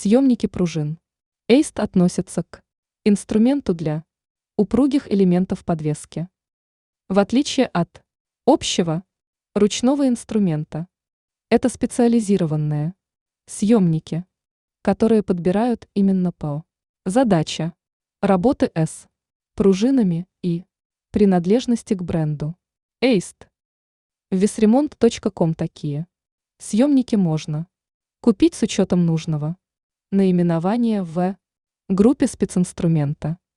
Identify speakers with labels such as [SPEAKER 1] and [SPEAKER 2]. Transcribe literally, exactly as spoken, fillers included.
[SPEAKER 1] Съемники пружин. Эйст относится к инструменту для упругих элементов подвески. В отличие от общего ручного инструмента, это специализированные съемники, которые подбирают именно по задаче работы с пружинами и принадлежности к бренду. Эйст. В весремонт точка ком такие съемники можно купить с учетом нужного наименования в группе специнструмента.